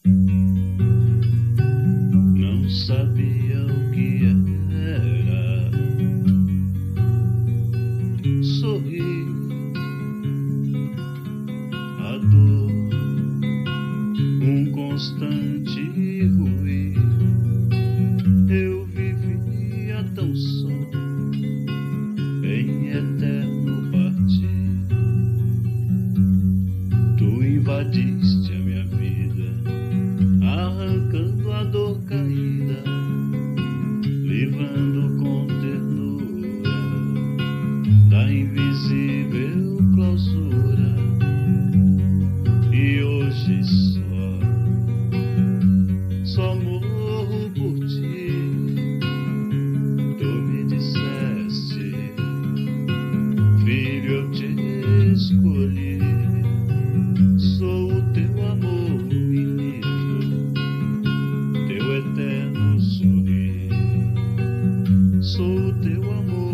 Não sabia o que era sorrir, a dor, um constante ruir. Eu vivia tão só, em eterno partir. Tu invadiste a minha vida, arrancando a dor caída, livrando com ternura da invisível clausura. E hoje só morro por ti. Tu me disseste, filho, eu te escolhi. Sou o teu amor, menino, teu eterno sorrir. Sou o teu amor.